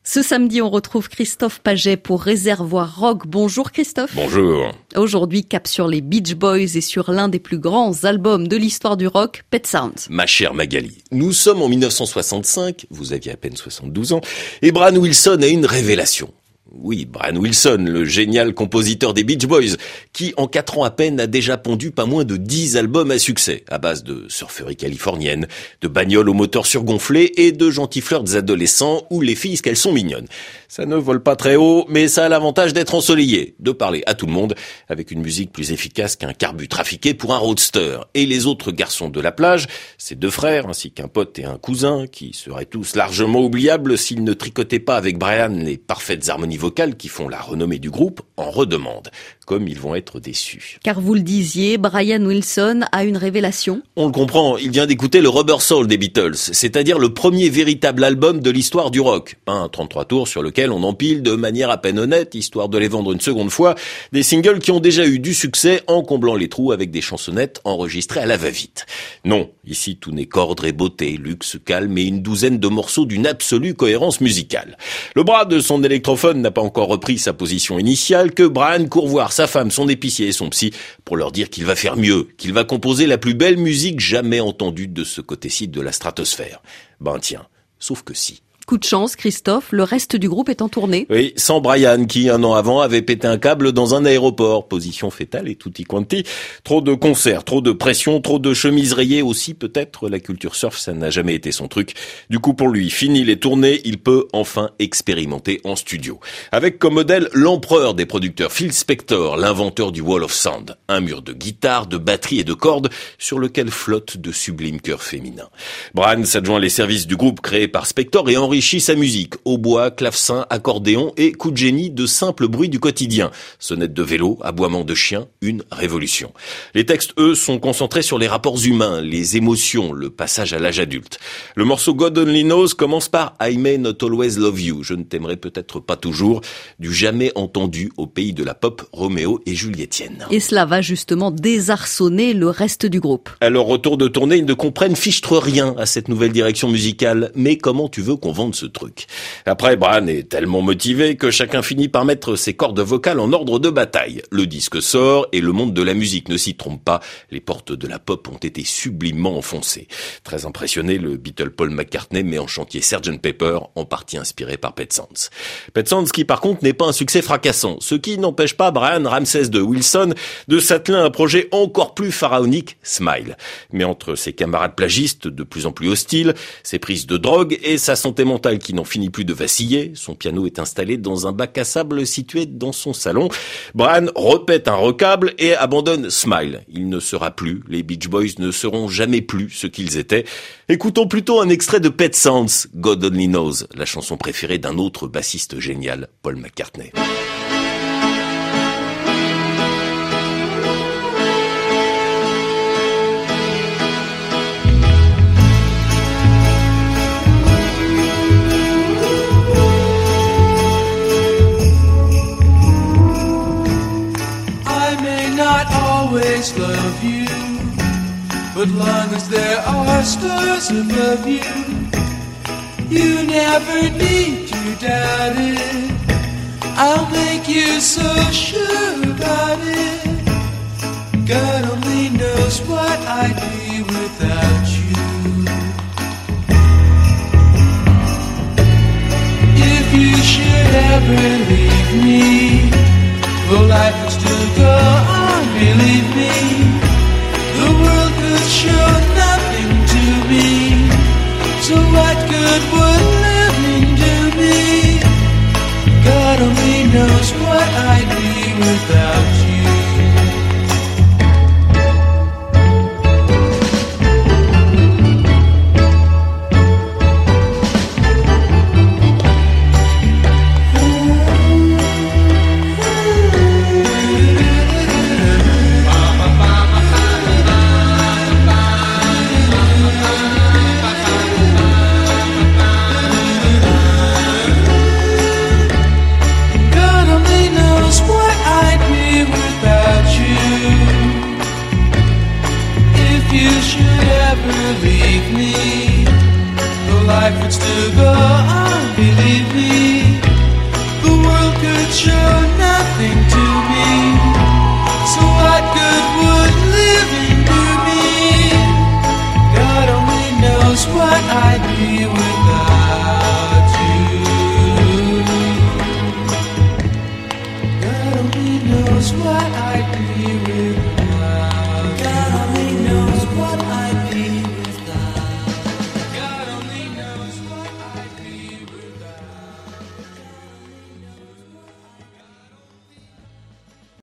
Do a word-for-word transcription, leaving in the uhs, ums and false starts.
Ce samedi, on retrouve Christophe Paget pour Réservoir Rock. Bonjour Christophe. Bonjour. Aujourd'hui, cap sur les Beach Boys et sur l'un des plus grands albums de l'histoire du rock, Pet Sounds. Ma chère Magali, nous sommes en mille neuf cent soixante-cinq, vous aviez à peine soixante-douze ans, et Brian Wilson a une révélation. Oui, Brian Wilson, le génial compositeur des Beach Boys, qui en quatre ans à peine a déjà pondu pas moins de dix albums à succès, à base de surferie californienne, de bagnoles au moteur surgonflé et de gentils flirts adolescents où les filles qu'elles sont mignonnes. Ça ne vole pas très haut, mais ça a l'avantage d'être ensoleillé, de parler à tout le monde, avec une musique plus efficace qu'un carbu trafiqué pour un roadster. Et les autres garçons de la plage, ses deux frères, ainsi qu'un pote et un cousin, qui seraient tous largement oubliables s'ils ne tricotaient pas avec Brian les parfaites harmonies vocales qui font la renommée du groupe, en redemandent. Comme ils vont être déçus. Car vous le disiez, Brian Wilson a une révélation. On le comprend, il vient d'écouter le Rubber Soul des Beatles, c'est-à-dire le premier véritable album de l'histoire du rock. Pas un trente-trois tours sur lequel on empile de manière à peine honnête, histoire de les vendre une seconde fois, des singles qui ont déjà eu du succès en comblant les trous avec des chansonnettes enregistrées à la va-vite. Non, ici tout n'est qu'ordre et beauté, luxe, calme et une douzaine de morceaux d'une absolue cohérence musicale. Le bras de son électrophone n'a pas encore repris sa position initiale que Brian court voir sa femme, son épicier et son psy pour leur dire qu'il va faire mieux, qu'il va composer la plus belle musique jamais entendue de ce côté-ci de la stratosphère. Ben tiens, sauf que si. Coup de chance, Christophe, le reste du groupe est en tournée. Oui, sans Brian, qui un an avant avait pété un câble dans un aéroport. Position fétale et tutti quanti. Trop de concerts, trop de pression, trop de chemises rayées aussi peut-être. La culture surf, ça n'a jamais été son truc. Du coup, pour lui, fini les tournées, il peut enfin expérimenter en studio. Avec comme modèle l'empereur des producteurs, Phil Spector, l'inventeur du Wall of Sound. Un mur de guitare, de batterie et de cordes sur lequel flottent de sublimes chœurs féminins. Brian s'adjoint les services du groupe créé par Spector et enrichit sa musique, hautbois, clavecin, accordéon et coup de génie de simples bruits du quotidien. Sonnette de vélo, aboiement de chien, une révolution. Les textes, eux, sont concentrés sur les rapports humains, les émotions, le passage à l'âge adulte. Le morceau God Only Knows commence par I May Not Always Love You, je ne t'aimerai peut-être pas toujours, du jamais entendu au pays de la pop Roméo et Juliettienne. Et cela va justement désarçonner le reste du groupe. À leur retour de tournée, ils ne comprennent fichtre rien à cette nouvelle direction musicale, mais comment tu veux qu'on vende ce truc. Après, Brian est tellement motivé que chacun finit par mettre ses cordes vocales en ordre de bataille. Le disque sort et le monde de la musique ne s'y trompe pas. Les portes de la pop ont été sublimement enfoncées. Très impressionné, le Beatle Paul McCartney met en chantier sergeant Pepper, en partie inspiré par Pet Sounds. Pet Sounds qui par contre n'est pas un succès fracassant, ce qui n'empêche pas Brian Ramsès de Wilson de s'atteler à un projet encore plus pharaonique, Smile. Mais entre ses camarades plagistes de plus en plus hostiles, ses prises de drogue et sa santé mentale qui n'en finit plus de vaciller, son piano est installé dans un bac à sable situé dans son salon. Brian repète un recable et abandonne Smile. Il ne sera plus, les Beach Boys ne seront jamais plus ce qu'ils étaient. Écoutons plutôt un extrait de Pet Sounds, God Only Knows, la chanson préférée d'un autre bassiste génial, Paul McCartney. Always love you, but long as there are stars above you, you never need to doubt it. I'll make you so sure about it. God only knows what I'd be without you. If you should ever leave me, though life will still go on, believe me, the world could show nothing to me. So what good would living do me? God only knows what I'd be without you. knows what I do.